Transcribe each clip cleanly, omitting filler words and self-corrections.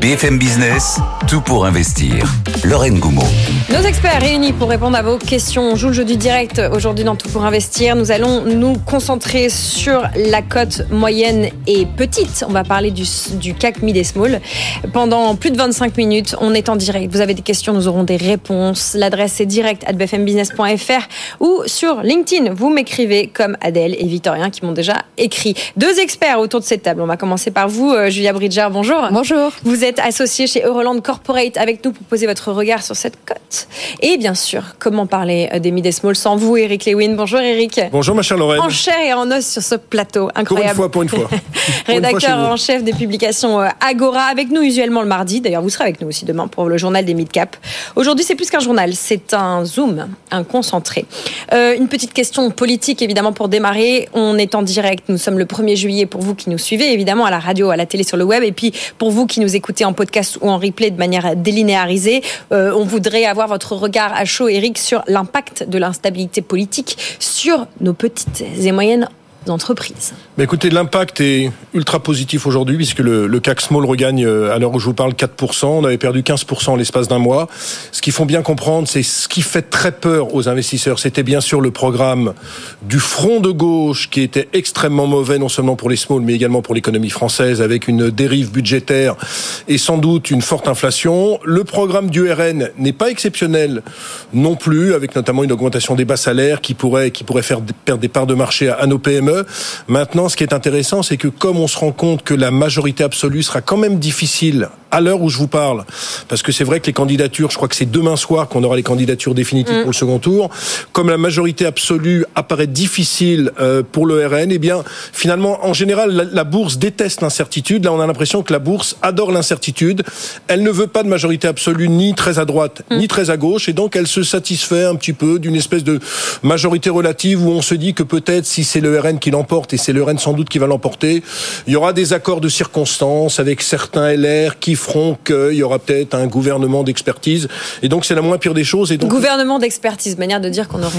BFM Business, tout pour investir. Lorraine Goumeau. Nos experts réunis pour répondre à vos questions. On joue le jeu du direct aujourd'hui dans Tout pour investir. Nous allons nous concentrer sur la cote moyenne et petite. On va parler du CAC Mid et Small. Pendant plus de 25 minutes, on est en direct. Vous avez des questions, nous aurons des réponses. L'adresse est direct@bfmbusiness.fr ou sur LinkedIn. Vous m'écrivez comme Adèle et Victorien qui m'ont déjà écrit. Deux experts autour de cette table. On va commencer par vous, Julia Bridger. Bonjour. Bonjour. Vous êtes associée chez Euroland Corporate avec nous pour poser votre regard sur cette cote. Et bien sûr, comment parler des mid et small sans vous, Eric Lewin. Bonjour Eric. Bonjour ma chère Lorraine. En chair et en os sur ce plateau, incroyable. Pour une fois. Rédacteur en chef des publications Agora, avec nous usuellement le mardi. D'ailleurs, vous serez avec nous aussi demain pour le journal des mid-cap. Aujourd'hui, c'est plus qu'un journal, c'est un zoom, un concentré. Une petite question politique, évidemment, pour démarrer. On est en direct, nous sommes le 1er juillet pour vous qui nous suivez, évidemment, à la radio, à la télé, sur le web. Et puis, pour vous qui nous écoutez en podcast ou en replay de manière délinéarisée, on voudrait avoir votre regard à chaud, Eric, sur l'impact de l'instabilité politique sur nos petites et moyennes entreprises. Mais écoutez, l'impact est ultra positif aujourd'hui puisque le CAC Small regagne, à l'heure où je vous parle, 4%. On avait perdu 15% en l'espace d'un mois. Ce qu'il faut bien comprendre, c'est ce qui fait très peur aux investisseurs. C'était bien sûr le programme du front de gauche qui était extrêmement mauvais, non seulement pour les small, mais également pour l'économie française, avec une dérive budgétaire et sans doute une forte inflation. Le programme du RN n'est pas exceptionnel non plus, avec notamment une augmentation des bas salaires qui pourrait faire perdre des parts de marché à nos PME. Maintenant, ce qui est intéressant, c'est que comme on se rend compte que la majorité absolue sera quand même difficile à l'heure où je vous parle, parce que c'est vrai que les candidatures, je crois que c'est demain soir qu'on aura les candidatures définitives pour le second tour, comme la majorité absolue apparaît difficile pour le RN, eh bien, finalement, en général, la bourse déteste l'incertitude. Là, on a l'impression que la bourse adore l'incertitude. Elle ne veut pas de majorité absolue ni très à droite, ni très à gauche, et donc elle se satisfait un petit peu d'une espèce de majorité relative où on se dit que peut-être si c'est le RN qui l'emporte, et c'est le RN sans doute qui va l'emporter, il y aura des accords de circonstances avec certains LR qui feront qu'il y aura peut-être un gouvernement d'expertise. Et donc, c'est la moins pire des choses. Et donc, gouvernement d'expertise, manière de dire qu'on aurait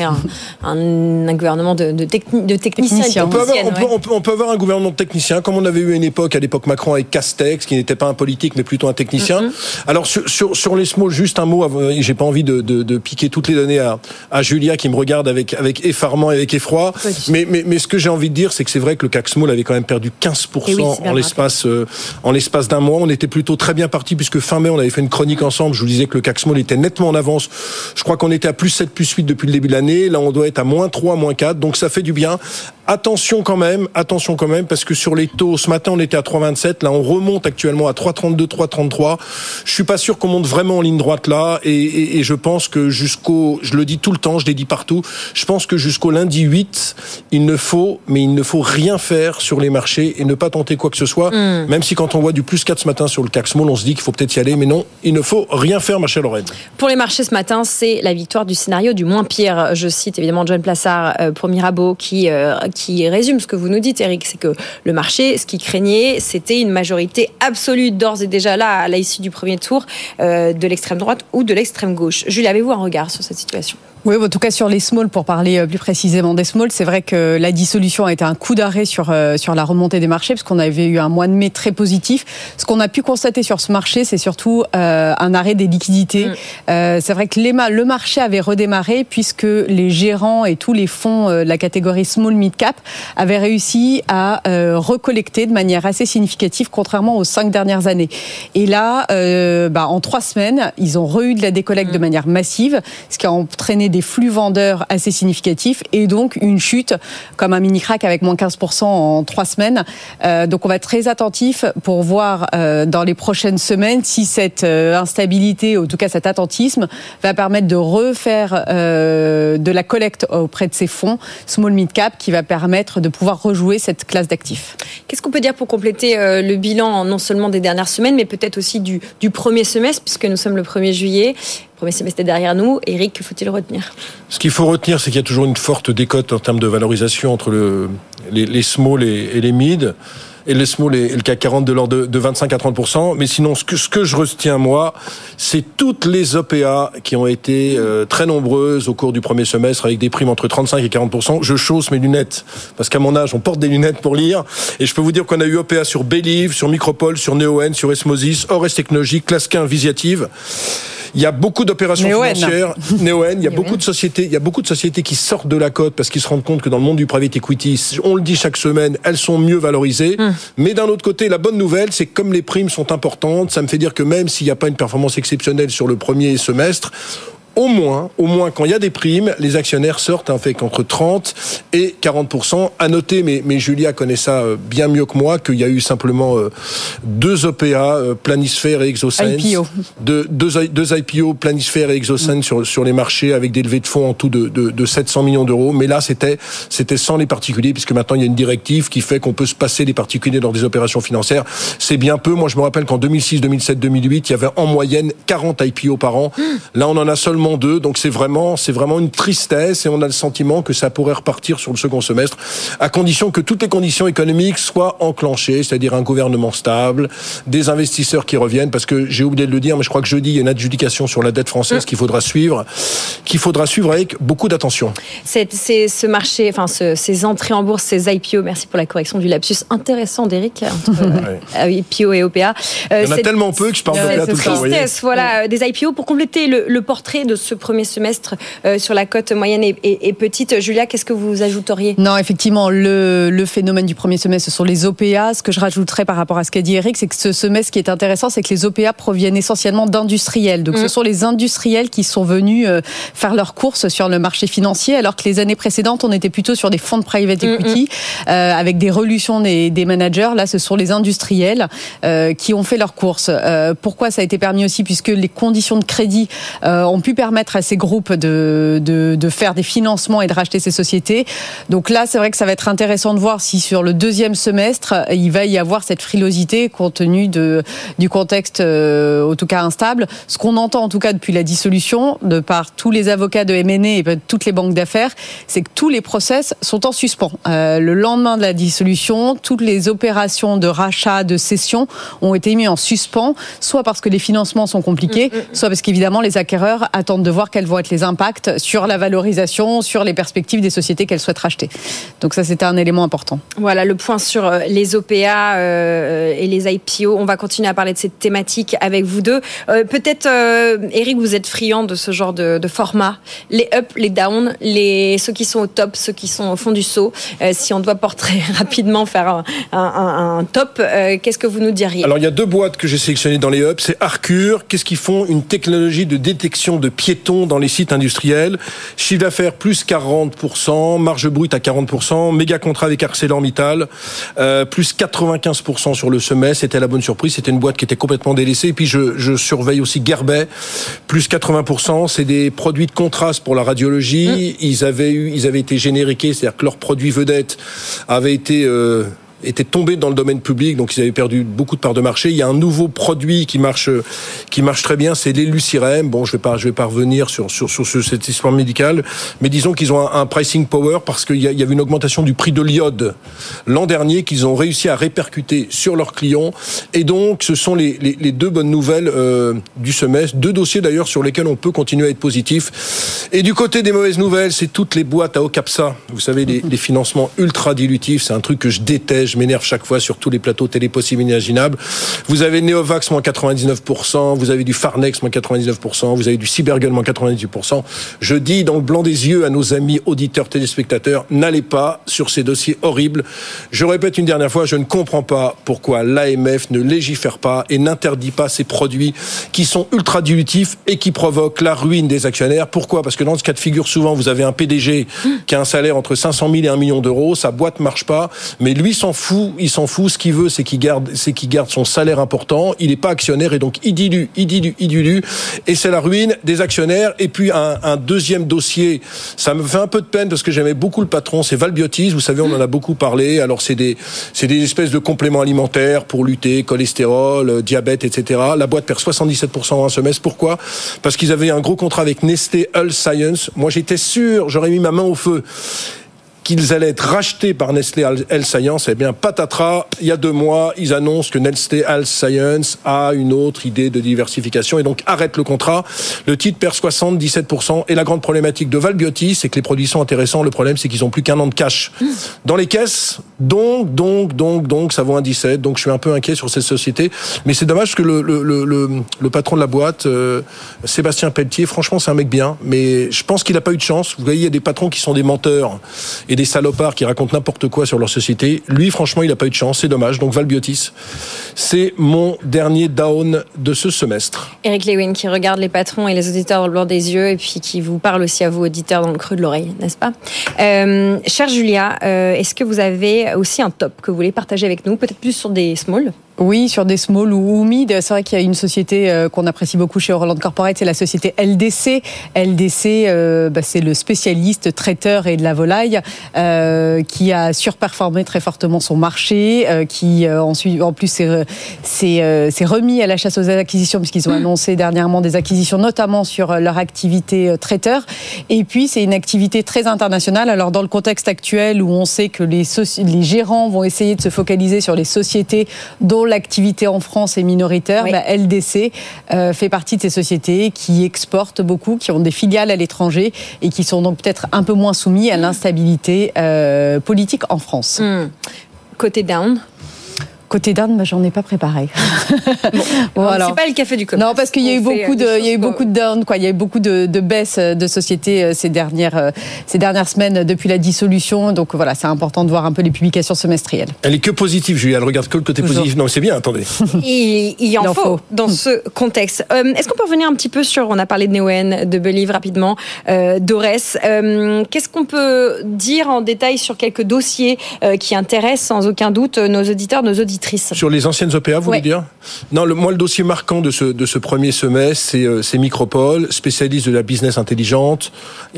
un gouvernement de techniciens. On peut avoir un gouvernement de techniciens, comme on avait eu à l'époque Macron avec Castex, qui n'était pas un politique, mais plutôt un technicien. Alors, sur les small, juste un mot, j'ai pas envie de piquer toutes les données à Julia, qui me regarde avec effarement et avec effroi. Mais ce que j'ai envie de dire, c'est que c'est vrai que le CAC Small avait quand même perdu 15% en l'espace d'un mois. On était plutôt très bien parti puisque fin mai, on avait fait une chronique ensemble. Je vous disais que le CAC Small était nettement en avance. Je crois qu'on était à plus 7, plus 8 depuis le début de l'année. Là, on doit être à moins 3, moins 4. Donc, ça fait du bien. Attention quand même, parce que sur les taux, ce matin, on était à 3,27. Là, on remonte actuellement à 3,32, 3,33. Je suis pas sûr qu'on monte vraiment en ligne droite là. Et je pense que je le dis tout le temps, je l'ai dit partout, je pense que jusqu'au lundi 8, il ne faut rien faire sur les marchés et ne pas tenter quoi que ce soit. Même si quand on voit du plus 4 ce matin sur le CAC Small, on se dit qu'il faut peut-être y aller. Mais non, il ne faut rien faire, ma chère Lorraine. Pour les marchés ce matin, c'est la victoire du scénario du moins pire. Je cite évidemment John Plassard pour Mirabeau qui résume ce que vous nous dites, Eric, c'est que le marché, ce qu'il craignait, c'était une majorité absolue d'ores et déjà là, à l'issue du premier tour, de l'extrême droite ou de l'extrême gauche. Julie, avez-vous un regard sur cette situation ? Oui, en tout cas sur les small, pour parler plus précisément des small, c'est vrai que la dissolution a été un coup d'arrêt sur la remontée des marchés, parce qu'on avait eu un mois de mai très positif. Ce qu'on a pu constater sur ce marché, c'est surtout un arrêt des liquidités. C'est vrai que le marché avait redémarré puisque les gérants et tous les fonds de la catégorie small mid cap avaient réussi à recollecter de manière assez significative, contrairement aux 5 dernières années. Et là, en 3 semaines, ils ont eu de la décollecte de manière massive, ce qui a entraîné des flux vendeurs assez significatifs et donc une chute comme un mini crack avec moins 15% en 3 semaines. Donc on va être très attentif pour voir dans les prochaines semaines si cette instabilité, ou en tout cas cet attentisme, va permettre de refaire de la collecte auprès de ces fonds small mid cap qui va permettre de pouvoir rejouer cette classe d'actifs. Qu'est-ce qu'on peut dire pour compléter le bilan non seulement des dernières semaines, mais peut-être aussi du premier semestre, puisque nous sommes le 1er juillet. Le premier semestre est derrière nous. Eric, que faut-il retenir ? Ce qu'il faut retenir, c'est qu'il y a toujours une forte décote en termes de valorisation entre les small et les mid. et le small et le CAC 40 de l'ordre de 25 à 30%. Mais sinon, ce que je retiens, moi, c'est toutes les OPA qui ont été très nombreuses au cours du premier semestre avec des primes entre 35 et 40%. Je chausse mes lunettes parce qu'à mon âge, on porte des lunettes pour lire. Et je peux vous dire qu'on a eu OPA sur Believe, sur Micropole, sur Neoen, sur Esmosis, Ores Technologies, Clasquin, Visiative. Il y a beaucoup d'opérations financières. Neoen, il y a beaucoup de sociétés qui sortent de la cote parce qu'ils se rendent compte que dans le monde du private equity, on le dit chaque semaine, elles sont mieux valorisées. Mais d'un autre côté, la bonne nouvelle, c'est que comme les primes sont importantes, ça me fait dire que même s'il n'y a pas une performance exceptionnelle sur le premier semestre, au moins, quand il y a des primes, les actionnaires sortent avec entre 30 et 40%. À noter, mais Julia connaît ça bien mieux que moi, qu'il y a eu simplement 2 OPA, Planisphère et Exosense. IPO. Deux IPO, Planisphère et Exosense sur les marchés avec des levées de fonds en tout de 700 millions d'euros. Mais là, c'était sans les particuliers, puisque maintenant il y a une directive qui fait qu'on peut se passer des particuliers dans des opérations financières. C'est bien peu. Moi, je me rappelle qu'en 2006, 2007, 2008, il y avait en moyenne 40 IPO par an. Là, on en a seulement 2, donc c'est vraiment une tristesse et on a le sentiment que ça pourrait repartir sur le second semestre, à condition que toutes les conditions économiques soient enclenchées, c'est-à-dire un gouvernement stable, des investisseurs qui reviennent, parce que j'ai oublié de le dire, mais je crois que jeudi, il y a une adjudication sur la dette française qu'il faudra suivre avec beaucoup d'attention. C'est ce marché, enfin ces entrées en bourse, ces IPO, merci pour la correction du lapsus intéressant d'Éric, entre IPO et OPA. Il y en a tellement peu que je parle d'OPA tout le temps. Voilà, des IPO pour compléter le portrait de ce premier semestre sur la cote moyenne et petite. Julia, qu'est-ce que vous ajouteriez ? Non, effectivement, le phénomène du premier semestre, ce sont les OPA. Ce que je rajouterais par rapport à ce qu'a dit Eric, c'est que ce semestre, ce qui est intéressant, c'est que les OPA proviennent essentiellement d'industriels. Donc, ce sont les industriels qui sont venus faire leurs courses sur le marché financier, alors que les années précédentes, on était plutôt sur des fonds de private equity avec des relutions des managers. Là, ce sont les industriels qui ont fait leurs courses. Pourquoi ça a été permis aussi ? Puisque les conditions de crédit ont pu permettre à ces groupes de faire des financements et de racheter ces sociétés. Donc là, c'est vrai que ça va être intéressant de voir si sur le deuxième semestre, il va y avoir cette frilosité compte tenu du contexte, en tout cas instable. Ce qu'on entend en tout cas depuis la dissolution, de par tous les avocats de M&A et toutes les banques d'affaires, c'est que tous les process sont en suspens. Le lendemain de la dissolution, toutes les opérations de rachat, de cession ont été mises en suspens, soit parce que les financements sont compliqués, soit parce qu'évidemment les acquéreurs attendent de voir quels vont être les impacts sur la valorisation, sur les perspectives des sociétés qu'elles souhaitent racheter. Donc ça, c'était un élément important. Voilà, le point sur les OPA et les IPO. On va continuer à parler de cette thématique avec vous deux. Peut-être, Eric, vous êtes friand de ce genre de format. Les up, les down, ceux qui sont au top, ceux qui sont au fond du seau. Si on doit porter rapidement faire un top, qu'est-ce que vous nous diriez ? Alors, il y a 2 boîtes que j'ai sélectionnées dans les up. C'est Arcure. Qu'est-ce qu'ils font ? Une technologie de détection de piétons dans les sites industriels. Chiffre d'affaires plus 40%, marge brute à 40%, méga contrat avec ArcelorMittal, plus 95% sur le semestre. C'était la bonne surprise. C'était une boîte qui était complètement délaissée. Et puis je surveille aussi Guerbet, plus 80%. C'est des produits de contraste pour la radiologie. Ils avaient été génériqués, c'est-à-dire que leur produit vedette avait été étaient tombés dans le domaine public, donc ils avaient perdu beaucoup de parts de marché. Il y a un nouveau produit qui marche très bien, c'est l'Elucirem. Bon, je vais pas revenir sur cette histoire médicale, mais disons qu'ils ont un pricing power parce qu'il y avait une augmentation du prix de l'iode l'an dernier qu'ils ont réussi à répercuter sur leurs clients. Et donc, ce sont les 2 bonnes nouvelles du semestre, 2 dossiers d'ailleurs sur lesquels on peut continuer à être positif. Et du côté des mauvaises nouvelles, c'est toutes les boîtes à Ocapsa. Vous savez, les financements ultra dilutifs, c'est un truc que je déteste. Je m'énerve chaque fois sur tous les plateaux télé possibles et imaginables. Vous avez Neovax, moins 99%. Vous avez du Farnex, moins 99%. Vous avez du Cybergun, moins 98%. Je dis dans le blanc des yeux à nos amis auditeurs, téléspectateurs, n'allez pas sur ces dossiers horribles. Je répète une dernière fois, je ne comprends pas pourquoi l'AMF ne légifère pas et n'interdit pas ces produits qui sont ultra dilutifs et qui provoquent la ruine des actionnaires. Pourquoi ? Parce que dans ce cas de figure, souvent, vous avez un PDG qui a un salaire entre 500 000 et 1 million d'euros. Sa boîte marche pas, mais lui il s'en fout. Ce qu'il veut, c'est qu'il garde son salaire important. Il n'est pas actionnaire et donc il dilue. Et c'est la ruine des actionnaires. Et puis un deuxième dossier, ça me fait un peu de peine parce que j'aimais beaucoup le patron, c'est Valbiotis. Vous savez, on en a beaucoup parlé. Alors c'est des espèces de compléments alimentaires pour lutter cholestérol, diabète, etc. La boîte perd 77% en un semestre. Pourquoi ? Parce qu'ils avaient un gros contrat avec Nestlé Health Science. Moi, j'étais sûr, j'aurais mis ma main au feu qu'ils allaient être rachetés par Nestlé Health Science. Eh bien, patatras, il y a 2 mois, ils annoncent que Nestlé Health Science a une autre idée de diversification et donc arrête le contrat. Le titre perd 77%. Et la grande problématique de Valbiotis, c'est que les produits sont intéressants. Le problème, c'est qu'ils ont plus qu'1 an de cash dans les caisses. Donc, ça vaut un 17. Donc, je suis un peu inquiet sur cette société. Mais c'est dommage que le patron de la boîte, Sébastien Pelletier, franchement, c'est un mec bien. Mais je pense qu'il n'a pas eu de chance. Vous voyez, il y a des patrons qui sont des menteurs et des salopards qui racontent n'importe quoi sur leur société. Lui, franchement, il n'a pas eu de chance. C'est dommage. Donc, Valbiotis, c'est mon dernier down de ce semestre. Eric Lewin qui regarde les patrons et les auditeurs dans le blanc des yeux et puis qui vous parle aussi à vous, auditeurs, dans le creux de l'oreille, n'est-ce pas ? Chère Julia, est-ce que vous avez aussi un top que vous voulez partager avec nous, peut-être plus sur des small ? Oui, sur des small ou mid. C'est vrai qu'il y a une société qu'on apprécie beaucoup chez Euroland Corporate, c'est la société LDC. LDC, c'est le spécialiste traiteur et de la volaille qui a surperformé très fortement son marché, qui ensuite, en plus, s'est remis à la chasse aux acquisitions puisqu'ils ont annoncé dernièrement des acquisitions, notamment sur leur activité traiteur. Et puis, c'est une activité très internationale. Alors, dans le contexte actuel où on sait que les gérants vont essayer de se focaliser sur les sociétés dont l'activité en France est minoritaire, oui. LDC fait partie de ces sociétés qui exportent beaucoup, qui ont des filiales à l'étranger et qui sont donc peut-être un peu moins soumis à l'instabilité politique en France. Côté down ? Côté down, j'en ai pas préparé. Bon, alors, c'est pas le café du commerce. Non, parce qu'il y a eu beaucoup de down, quoi. Il y a eu beaucoup de baisses de sociétés ces dernières semaines depuis la dissolution. Donc voilà, c'est important de voir un peu les publications semestrielles. Elle est que positive, Julie. Elle regarde que le côté positif. Non, c'est bien. Attendez. Il en faut dans ce contexte. Est-ce qu'on peut revenir un petit peu sur, on a parlé de Neoen, de Believe rapidement, d'Ores. Qu'est-ce qu'on peut dire en détail sur quelques dossiers qui intéressent sans aucun doute nos auditeurs, nos auditrices? Sur les anciennes OPA, vous voulez dire ? Non, le dossier marquant de ce premier semestre, c'est Micropole, spécialiste de la business intelligence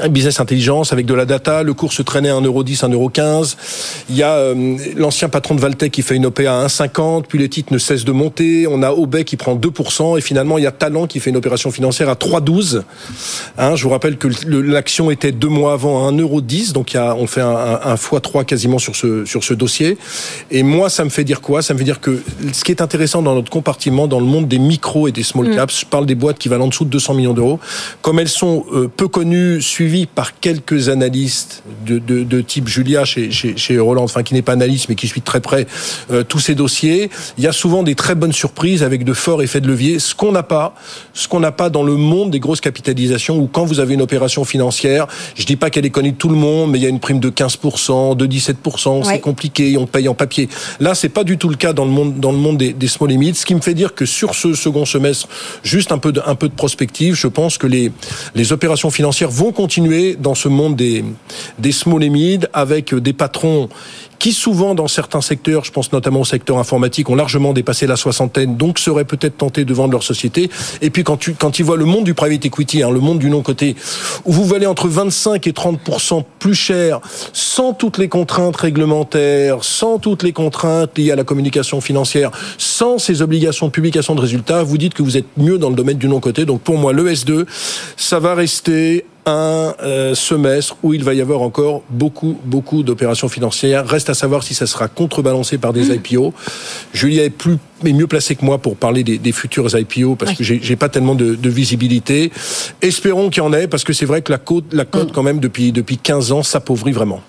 avec de la data. Le cours se traînait à 1,10 €, 1,15 €. Il y a l'ancien patron de Valtech qui fait une OPA à 1,50, puis les titres ne cessent de monter. On a Obey qui prend 2%, et finalement, il y a Talent qui fait une opération financière à 3,12 €. Je vous rappelle que l'action était 2 mois avant à 1,10 €, donc on fait un x3 quasiment sur ce dossier. Et moi, ça me fait dire quoi ? Ça me veut dire que ce qui est intéressant dans notre compartiment, dans le monde des micros et des small caps, je parle des boîtes qui valent en dessous de 200 millions d'euros, comme elles sont peu connues, suivies par quelques analystes de type Julia chez Euroland, enfin qui n'est pas analyste mais qui suit de très près tous ces dossiers, il y a souvent des très bonnes surprises avec de forts effets de levier, ce qu'on n'a pas dans le monde des grosses capitalisations où quand vous avez une opération financière, je dis pas qu'elle est connue de tout le monde, mais il y a une prime de 15%, de 17%, c'est compliqué, on paye en papier. Là, c'est pas du tout le cas dans le monde des small et mid, ce qui me fait dire que sur ce second semestre, juste un peu de prospective, je pense que les opérations financières vont continuer dans ce monde des small et mid avec des patrons qui souvent dans certains secteurs, je pense notamment au secteur informatique, ont largement dépassé la soixantaine, donc seraient peut-être tentés de vendre leur société. Et puis quand ils voient le monde du private equity, le monde du non-coté, où vous valez entre 25 et 30% plus cher, sans toutes les contraintes réglementaires, sans toutes les contraintes liées à la communication financière, sans ces obligations de publication de résultats, vous dites que vous êtes mieux dans le domaine du non-coté. Donc pour moi, le S2, ça va rester un semestre où il va y avoir encore beaucoup d'opérations financières. Reste à savoir si ça sera contrebalancé par des IPO. Julia est mieux placée que moi pour parler des futurs IPO parce que j'ai pas tellement de visibilité. Espérons qu'il y en ait parce que c'est vrai que la cote quand même depuis 15 ans s'appauvrit vraiment.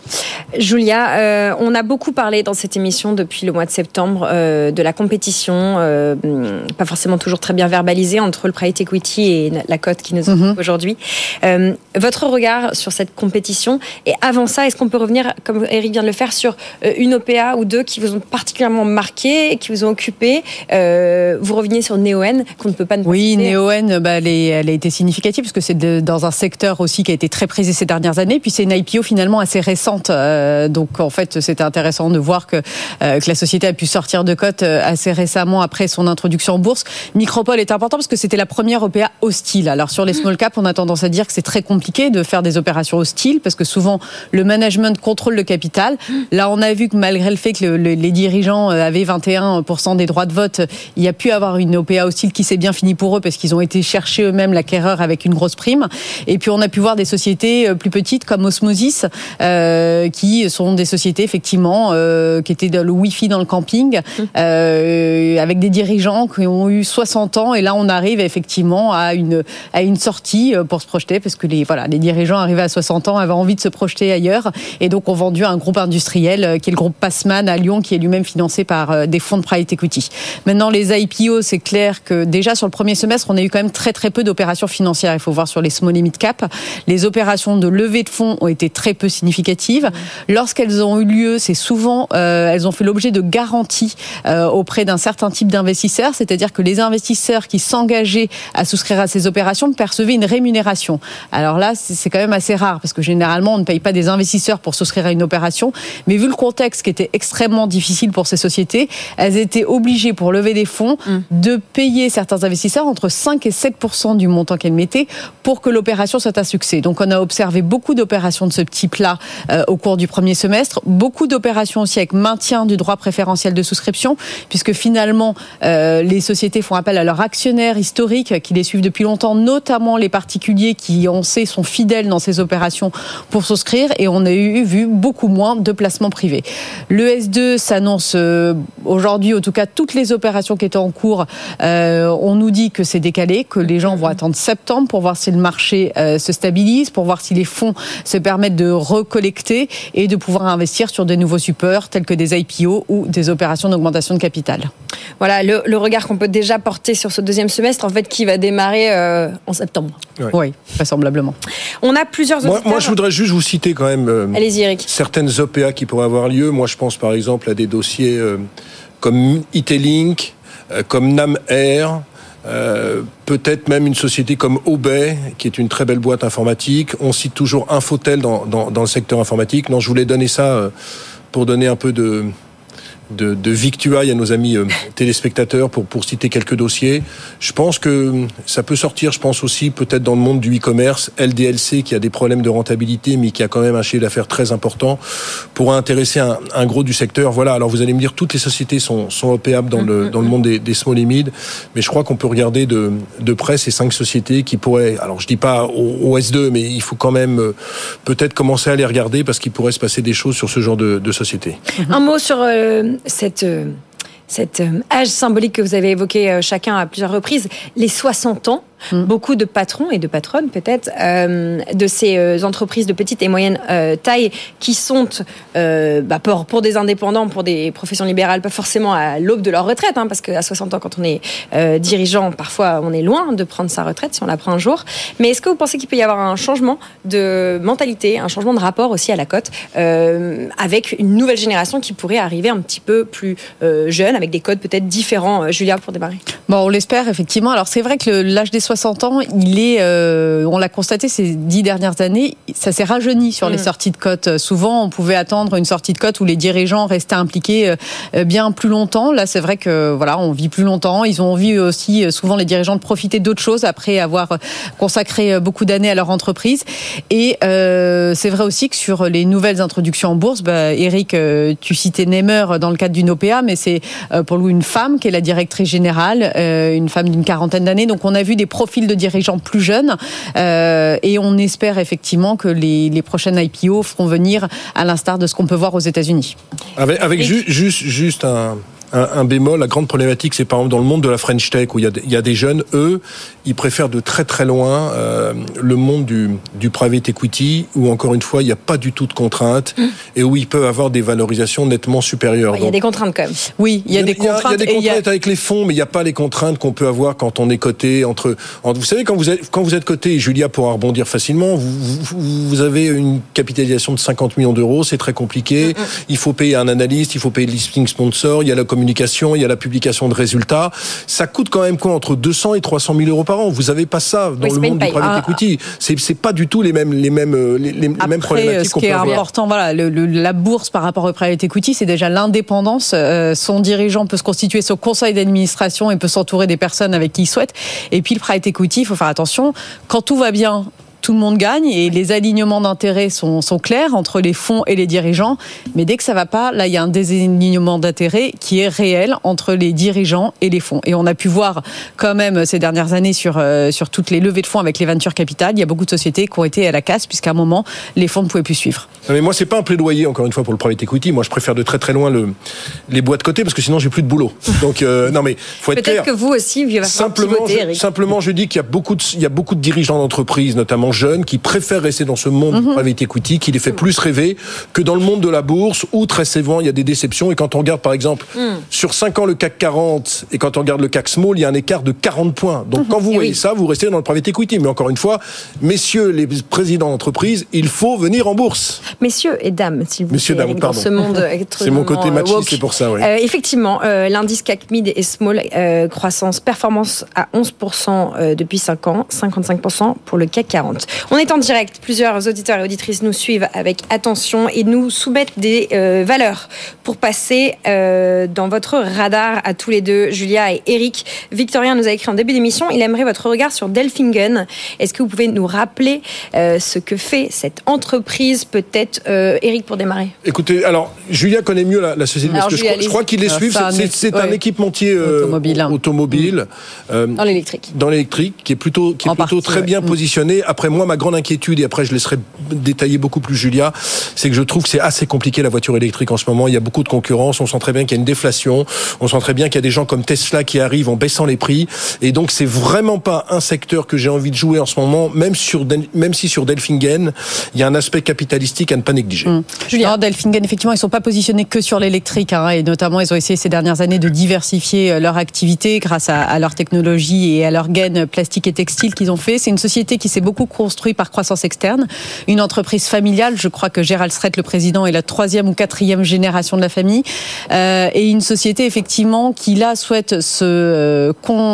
Julia, on a beaucoup parlé dans cette émission depuis le mois de septembre de la compétition, pas forcément toujours très bien verbalisée entre le private equity et la cote qui nous occupe aujourd'hui. Votre regard sur cette compétition et avant ça, est-ce qu'on peut revenir, comme Eric vient de le faire, sur une OPA ou deux qui vous ont particulièrement marqué, qui vous ont occupé? Vous reveniez sur Neoen, qu'on ne peut pas ne pas citer. Neoen, elle a été significative parce que c'est dans un secteur aussi qui a été très prisé ces dernières années. Puis c'est une IPO finalement assez récente. Donc en fait, c'était intéressant de voir que la société a pu sortir de cote assez récemment après son introduction en bourse. Micropole est important parce que c'était la première OPA hostile. Alors sur les small caps, on a tendance à dire que c'est très compliqué de faire des opérations hostiles parce que souvent le management contrôle le capital. Là, on a vu que malgré le fait que les dirigeants avaient 21% des droits de vote, il y a pu avoir une OPA hostile qui s'est bien finie pour eux parce qu'ils ont été chercher eux-mêmes l'acquéreur avec une grosse prime. Et puis on a pu voir des sociétés plus petites comme Osmosis, qui sont des sociétés effectivement qui étaient dans le Wi-Fi dans le camping, avec des dirigeants qui ont eu 60 ans. Et là, on arrive effectivement à une sortie pour se projeter, parce que les dirigeants arrivés à 60 ans avaient envie de se projeter ailleurs, et donc ont vendu à un groupe industriel qui est le groupe Passman à Lyon, qui est lui-même financé par des fonds de private equity. Maintenant, les IPO, c'est clair que déjà sur le premier semestre, on a eu quand même très très peu d'opérations financières. Il faut voir sur les small et mid cap, les opérations de levée de fonds ont été très peu significatives. Lorsqu'elles ont eu lieu, c'est souvent elles ont fait l'objet de garanties auprès d'un certain type d'investisseurs, c'est-à-dire que les investisseurs qui s'engageaient à souscrire à ces opérations percevaient une rémunération. Alors là, c'est quand même assez rare, parce que généralement, on ne paye pas des investisseurs pour souscrire à une opération, mais vu le contexte qui était extrêmement difficile pour ces sociétés, elles étaient obligées, pour lever des fonds, de payer certains investisseurs entre 5 et 7% du montant qu'elles mettaient pour que l'opération soit un succès. Donc on a observé beaucoup d'opérations de ce type-là au cours du premier semestre, beaucoup d'opérations aussi avec maintien du droit préférentiel de souscription, puisque finalement les sociétés font appel à leurs actionnaires historiques qui les suivent depuis longtemps, notamment les particuliers qui, on sait, sont fidèles dans ces opérations pour souscrire, et on a vu beaucoup moins de placements privés. Le S2 s'annonce aujourd'hui, en tout cas toutes les opérations qui étaient en cours, on nous dit que c'est décalé, que les gens vont attendre septembre pour voir si le marché se stabilise, pour voir si les fonds se permettent de recollecter et de pouvoir investir sur de nouveaux supports tels que des IPO ou des opérations d'augmentation de capital. Voilà le regard qu'on peut déjà porter sur ce deuxième semestre, en fait, qui va démarrer en septembre. Oui, vraisemblablement. On a plusieurs auditeurs. Moi, je voudrais juste vous citer quand même Allez-y, Eric. Certaines OPA qui pourraient avoir lieu. Moi, je pense par exemple à des dossiers comme Itelink, comme Nam Air, peut-être même une société comme Obey, qui est une très belle boîte informatique. On cite toujours Infotel dans le secteur informatique. Non, je voulais donner ça pour donner un peu de victuailles à nos amis téléspectateurs pour citer quelques dossiers. Je pense que ça peut sortir, je pense aussi peut-être dans le monde du e-commerce, LDLC qui a des problèmes de rentabilité mais qui a quand même un chiffre d'affaires très important, pourra intéresser un gros du secteur. Voilà, alors vous allez me dire toutes les sociétés sont OPAbles dans le monde des small et mid, mais je crois qu'on peut regarder de près ces 5 sociétés qui pourraient, alors je dis pas au S2, mais il faut quand même peut-être commencer à les regarder parce qu'il pourrait se passer des choses sur ce genre de sociétés. Un mot sur cet âge symbolique que vous avez évoqué chacun à plusieurs reprises, les 60 ans. Beaucoup de patrons et de patronnes peut-être de ces entreprises de petite et moyenne taille qui sont pour des indépendants, pour des professions libérales, pas forcément à l'aube de leur retraite, parce qu'à 60 ans, quand on est dirigeant, parfois on est loin de prendre sa retraite si on la prend un jour. Mais est-ce que vous pensez qu'il peut y avoir un changement de mentalité, un changement de rapport aussi à la cote, avec une nouvelle génération qui pourrait arriver un petit peu plus jeune, avec des codes peut-être différents? Julia, pour démarrer. Bon, on l'espère effectivement. Alors c'est vrai que l'âge des 60 ans, il est, on l'a constaté ces 10 dernières années, ça s'est rajeuni sur les sorties de cotes. Souvent, on pouvait attendre une sortie de cote où les dirigeants restaient impliqués bien plus longtemps. Là, c'est vrai que on vit plus longtemps. Ils ont envie aussi, souvent les dirigeants, de profiter d'autres choses après avoir consacré beaucoup d'années à leur entreprise. Et c'est vrai aussi que sur les nouvelles introductions en bourse, Eric, tu citais Nemer dans le cadre d'une OPA, mais c'est pour lui une femme qui est la directrice générale, une femme d'une 40aine d'années. Donc on a vu des profils de dirigeants plus jeunes et on espère effectivement que les prochaines IPO feront venir à l'instar de ce qu'on peut voir aux États-Unis. Avec juste un bémol, la grande problématique, c'est par exemple dans le monde de la French Tech où il y a des jeunes, eux, ils préfèrent de très très loin le monde du private equity où encore une fois il n'y a pas du tout de contraintes et où ils peuvent avoir des valorisations nettement supérieures. Il y a des contraintes quand même. Oui, il y a des contraintes. Il y a des contraintes avec les fonds, mais il n'y a pas les contraintes qu'on peut avoir quand on est coté vous savez, quand vous êtes coté, et Julia pourra rebondir facilement, vous avez une capitalisation de 50 millions d'euros, c'est très compliqué. Il faut payer un analyste, il faut payer le listing sponsor, il y a la communication, il y a la publication de résultats. Ça coûte quand même quoi, entre 200 et 300 000 euros par an. Vous avez pas ça dans le monde du private equity. C'est pas du tout les mêmes problématiques qu'on peut avoir. Ce qui est important, la bourse par rapport au private equity, c'est déjà l'indépendance. Son dirigeant peut se constituer son conseil d'administration et peut s'entourer des personnes avec qui il souhaite. Et puis le private equity, il faut faire attention. Quand tout va bien, tout le monde gagne et les alignements d'intérêts sont clairs entre les fonds et les dirigeants. Mais dès que ça va pas, là, il y a un désalignement d'intérêts qui est réel entre les dirigeants et les fonds. Et on a pu voir quand même ces dernières années sur toutes les levées de fonds avec les venture capital, il y a beaucoup de sociétés qui ont été à la casse puisqu'à un moment, les fonds ne pouvaient plus suivre. Non, mais moi, c'est pas un plaidoyer, encore une fois, pour le private equity. Moi, je préfère de très très loin les boîtes cotées parce que sinon, j'ai plus de boulot. Donc, non, mais faut être clair. Peut-être que vous aussi, il va falloir pivoter, Eric. Simplement, je dis qu'il y a beaucoup de dirigeants d'entreprises, notamment jeunes, qui préfèrent rester dans ce monde du private equity, qui les fait plus rêver que dans le monde de la bourse, où très souvent, il y a des déceptions. Et quand on regarde, par exemple, sur 5 ans, le CAC 40, et quand on regarde le CAC Small, il y a un écart de 40 points. Donc, quand vous voyez ça, vous restez dans le private equity. Mais encore une fois, messieurs les présidents d'entreprise, il faut venir en bourse. Messieurs et dames, s'il vous plaît. Dames, dans ce monde c'est mon côté machiste, c'est pour ça, oui. Effectivement, l'indice CAC Mid et Small, performance à 11% depuis 5 ans, 55% pour le CAC 40. On est en direct, plusieurs auditeurs et auditrices nous suivent avec attention et nous soumettent des valeurs pour passer dans votre radar à tous les deux, Julia et Eric. Victorien nous a écrit en début d'émission, il aimerait votre regard sur Delfingen. Est-ce que vous pouvez nous rappeler ce que fait cette entreprise, peut-être, Eric, pour démarrer? Écoutez, alors, Julia connaît mieux la société, parce que je crois qu'ils les suivent. C'est un équipementier automobile. Dans l'électrique. Dans l'électrique, qui est plutôt très bien positionné. Après, moi, ma grande inquiétude, et après, je laisserai détailler beaucoup plus Julia, c'est que je trouve que c'est assez compliqué, la voiture électrique en ce moment. Il y a beaucoup de concurrence. On sent très bien qu'il y a une déflation. On sent très bien qu'il y a des gens comme Tesla qui arrivent en baissant les prix. Et donc, c'est vraiment pas un secteur que j'ai envie de jouer en ce moment, même si sur Delfingen, il y a un aspect capitalistique à ne pas négliger. Julien, Delfingen, effectivement, ils sont pas positionnés que sur l'électrique, et notamment, ils ont essayé ces dernières années de diversifier leur activité grâce à leur technologie et à leur gaine plastique et textile qu'ils ont fait. C'est une société qui s'est beaucoup construite par croissance externe, une entreprise familiale. Je crois que Gérald Strait, le président, est la 3e ou 4e génération de la famille, et une société effectivement qui là souhaite se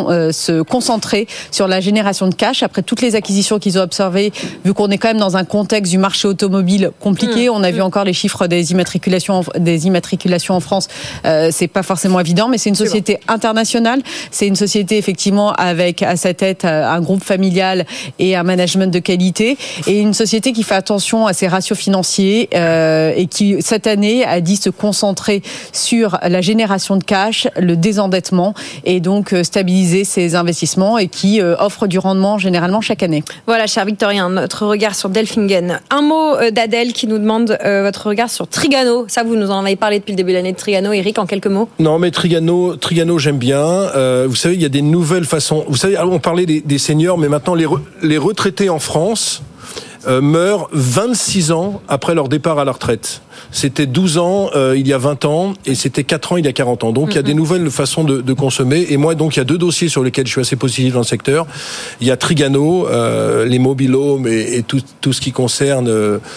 concentrer sur la génération de cash après toutes les acquisitions qu'ils ont observées, vu qu'on est quand même dans un contexte du marché automobile compliqué. On a vu encore les chiffres des immatriculations en France. C'est pas forcément évident, mais c'est une société internationale. C'est une société effectivement avec à sa tête un groupe familial et un management de qualité, et une société qui fait attention à ses ratios financiers et qui cette année a dit se concentrer sur la génération de cash, le désendettement, et donc stabiliser ses investissements, et qui offre du rendement généralement chaque année. Voilà, cher Victorien, notre regard sur Delfingen. Un mot d'Adèle qui nous demande votre regard sur Trigano. Ça, vous nous en avez parlé depuis le début de l'année de Trigano. Eric, en quelques mots? Non, mais Trigano, j'aime bien. Vous savez, il y a des nouvelles façons. Vous savez, on parlait des seniors, mais maintenant les retraités en France meurent 26 ans après leur départ à la retraite. C'était 12 ans il y a 20 ans et c'était 4 ans il y a 40 ans. Donc il y a des nouvelles façons de consommer. Et moi, donc, il y a 2 dossiers sur lesquels je suis assez positif dans le secteur. Il y a Trigano, les mobil-homes et tout ce qui concerne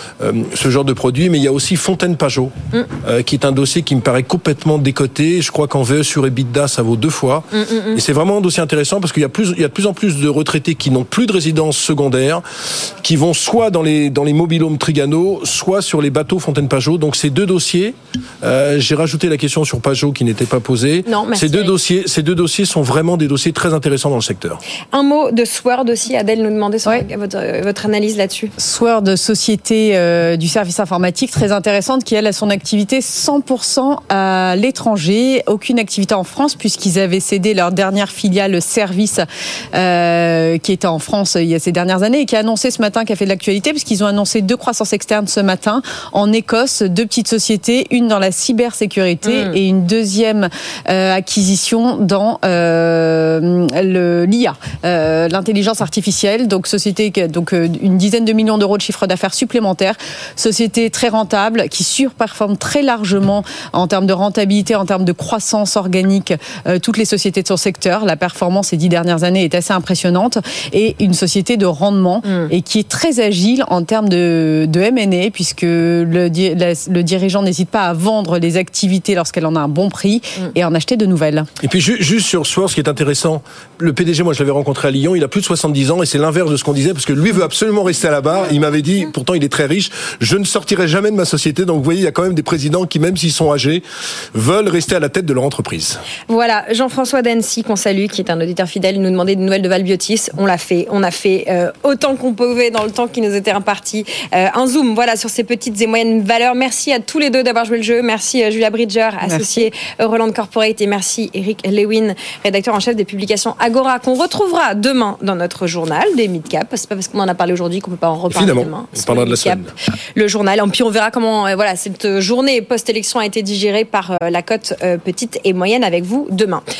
ce genre de produits. Mais il y a aussi Fontaine-Pajot, qui est un dossier qui me paraît complètement décoté. Je crois qu'en VE sur EBITDA, ça vaut 2 fois. Et c'est vraiment un dossier intéressant parce qu'il y a de plus en plus de retraités qui n'ont plus de résidence secondaire, qui vont soit dans les mobil-homes Trigano, soit sur les bateaux Fontaine-Pajot. Donc ces 2 dossiers, j'ai rajouté la question sur Pajot qui n'était pas posée. Non, merci. Ces deux dossiers sont vraiment des dossiers très intéressants dans le secteur. Un mot de Sword aussi, Adèle nous demandait votre analyse là-dessus. Sword, société du service informatique très intéressante, qui elle a son activité 100% à l'étranger, aucune activité en France, puisqu'ils avaient cédé leur dernière filiale service qui était en France il y a ces dernières années, et qui a annoncé ce matin, qui a fait de l'actualité, puisqu'ils ont annoncé 2 croissances externes ce matin en Écosse, 2 petites sociétés, une dans la cybersécurité et une deuxième acquisition dans l'IA, l'intelligence artificielle. Donc société, une dizaine de millions d'euros de chiffre d'affaires supplémentaire, société très rentable qui surperforme très largement en termes de rentabilité, en termes de croissance organique, toutes les sociétés de son secteur. La performance ces 10 dernières années est assez impressionnante, et une société de rendement et qui est très agile en termes de M&A, puisque la le dirigeant n'hésite pas à vendre les activités lorsqu'elle en a un bon prix et à en acheter de nouvelles. Et puis juste sur Sword, ce qui est intéressant, le PDG, moi je l'avais rencontré à Lyon, il a plus de 70 ans et c'est l'inverse de ce qu'on disait parce que lui veut absolument rester à la barre. Il m'avait dit, pourtant il est très riche, je ne sortirai jamais de ma société. Donc vous voyez, il y a quand même des présidents qui, même s'ils sont âgés, veulent rester à la tête de leur entreprise. Voilà, Jean-François Dancy, qu'on salue, qui est un auditeur fidèle, il nous demandait des nouvelles de Valbiotis. On l'a fait. On a fait autant qu'on pouvait dans le temps qui nous était imparti. Un zoom, voilà, sur ces petites et moyennes valeurs. Merci à tous les deux d'avoir joué le jeu. Merci Julia Bridger, associée Roland Corporate, et merci Eric Lewin, rédacteur en chef des publications Agora, qu'on retrouvera demain dans notre journal des Midcap. C'est pas parce qu'on en a parlé aujourd'hui qu'on peut pas en reparler demain. On parlera de la semaine. Le journal. Et puis on verra comment cette journée post-élection a été digérée par la cote petite et moyenne avec vous demain.